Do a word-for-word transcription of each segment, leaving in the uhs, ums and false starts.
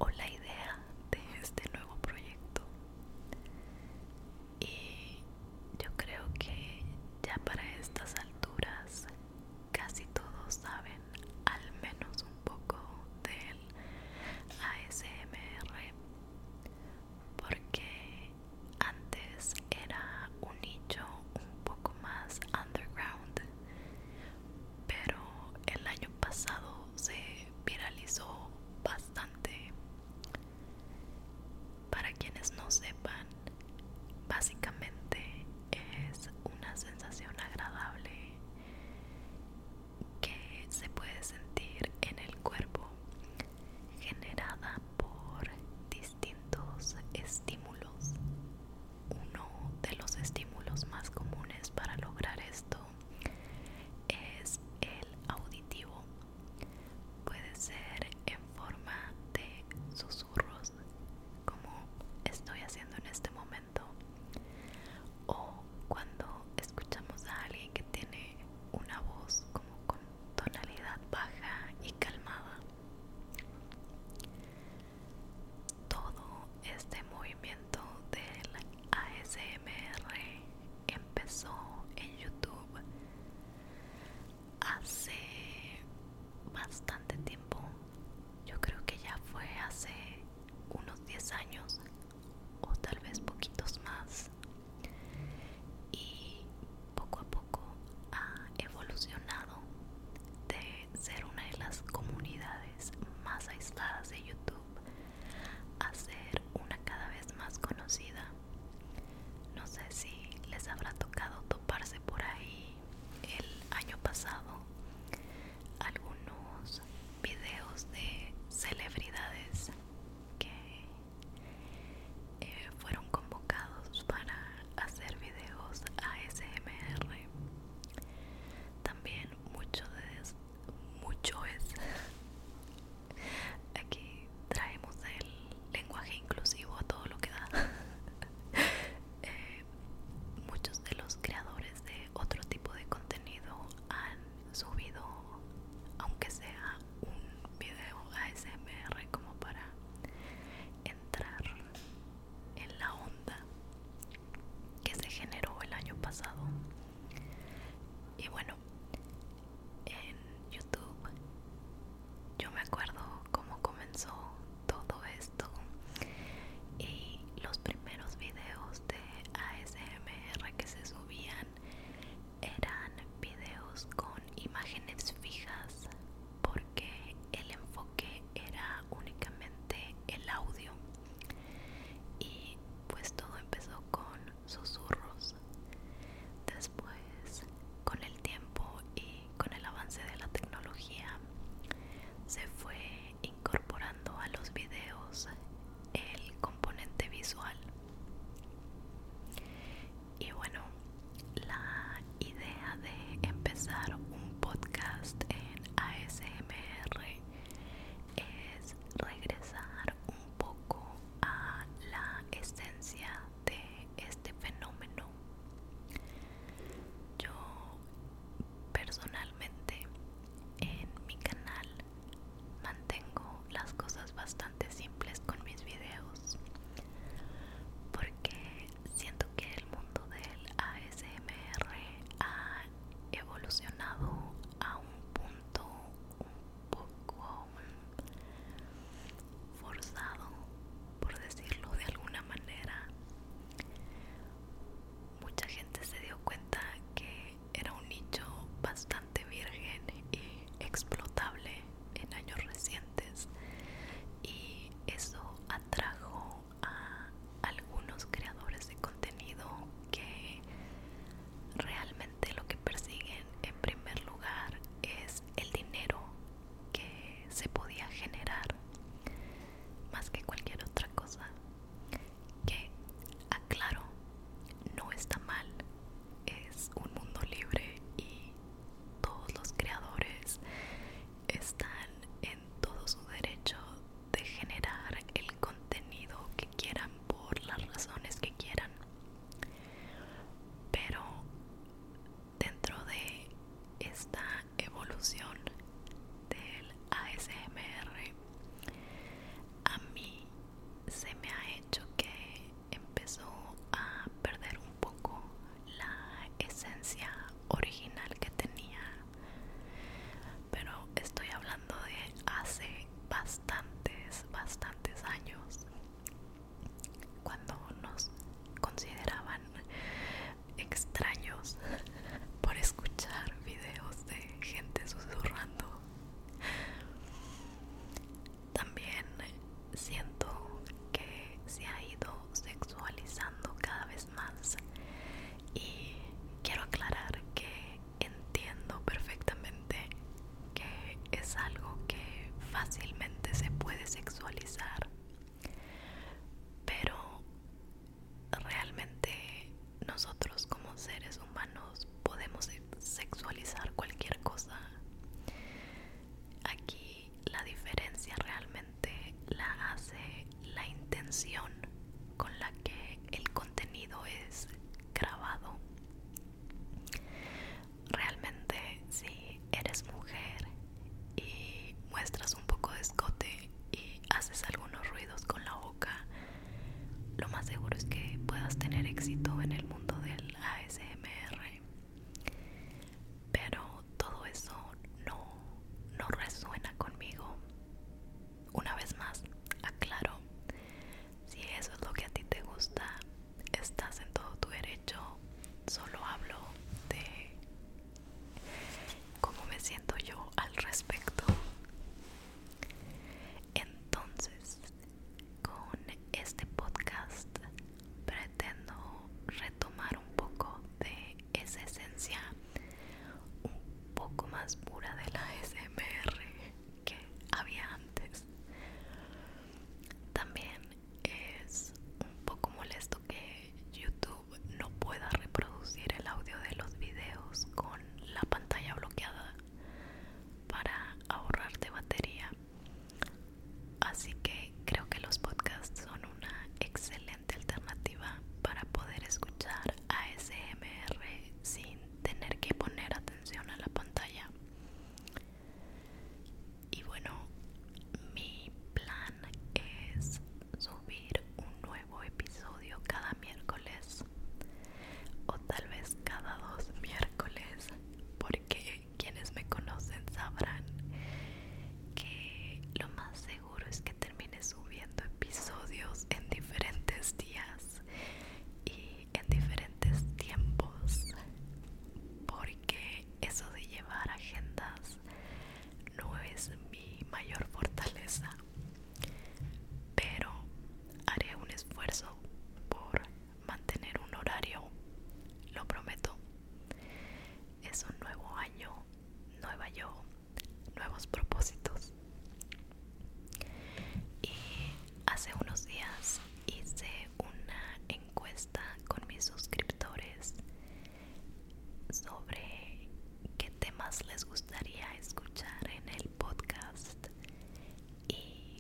o la idea de este nuevo proyecto. Y yo creo que ya para estas alturas casi todos saben al menos un poco del A S M R, porque antes era un nicho un poco más underground, pero el año pasado se viralizó bastante muestras un poco de escote y haces algunos ruidos con la boca, lo más seguro es que puedas tener éxito en el mundo del A S M R. Pero todo eso no, no resuena conmigo. Una vez más, aclaro, si eso es lo que a ti te gusta, estás en todo tu derecho. Solo hablo de cómo me siento yo al respecto. Entonces, con este podcast pretendo retomar un poco de esa esencia un poco más pura de la A S M R que había antes. También es un poco molesto que YouTube no pueda reproducir el audio de los videos con la pantalla bloqueada para ahorrarte batería. Así que creo que los podcasts son una excelente alternativa para poder escuchar A S M R sin tener que poner atención a la pantalla. Y bueno, mi plan es subir un nuevo episodio cada miércoles, o tal vez cada dos miércoles, porque quienes me conocen sabrán que lo más seguro es que termine subiendo episodios en diferentes días y en diferentes tiempos, porque eso de llevar agendas no es mi mayor fortaleza, pero haré un esfuerzo por mantener un horario, lo prometo. Es un nuevo año, nueva yo, nuevos propósitos. Y hace unos días hice una encuesta con mis suscriptores sobre qué temas les gustaría escuchar en el podcast, y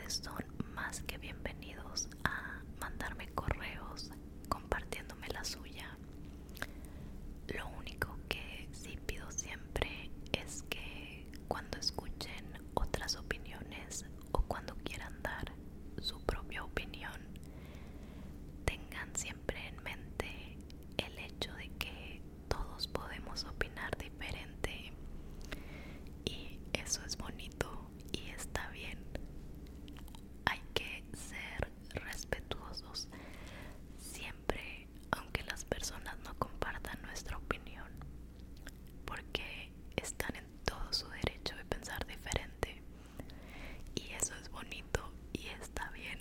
ustedes son más que bienvenidos a mandarme correos compartiéndome la suya. Lo único que sí pido siempre es que cuando escuchen otras opiniones o cuando quieran dar su propia opinión, tengan siempre en mente el hecho de que todos podemos opinar diferente y eso es bonito y está bien. Hay que ser respetuosos siempre, aunque las personas no compartan nuestra opinión, porque están en todo su derecho de pensar diferente y eso es bonito y está bien.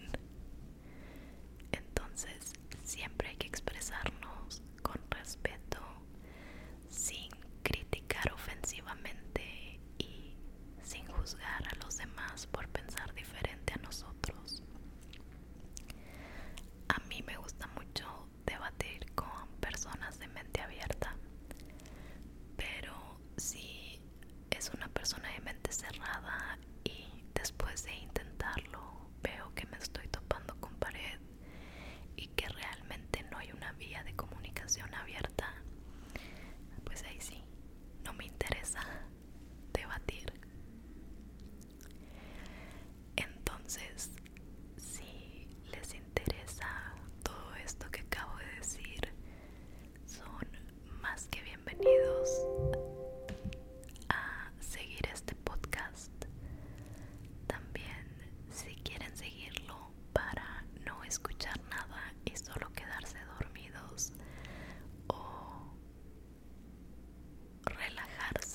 Entonces siempre hay que expresarnos con respeto, sin criticar ofensivamente y sin juzgar a los demás por pensar diferente a nosotros. A mí me gusta mucho debatir con personas de mente abierta, pero si es una persona de mente cerrada y después de intentarlo veo que me estoy topando con pared y que realmente no hay una vía de comunicación abierta, pues ahí sí, no me interesa debatir. Entonces, si les interesa todo esto que acabo de decir, son más que bienvenidos a seguir este podcast. También, si quieren seguirlo para no escuchar nada y solo quedarse dormidos o relajarse,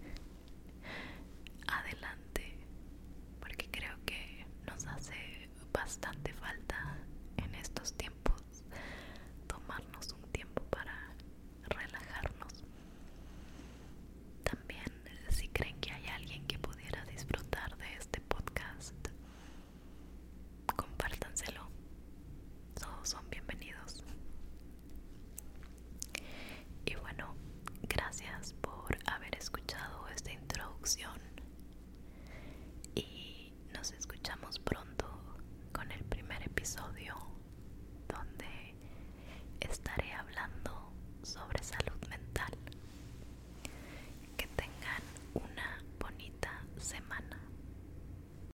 adelante, porque creo que nos hace bastante falta en estos tiempos tomarnos un tiempo para relajarnos. También, si creen que hay alguien que pudiera disfrutar de este podcast, compártanselo. Todos son bienvenidos. Y bueno, gracias por haber escuchado esta introducción y nos escuchamos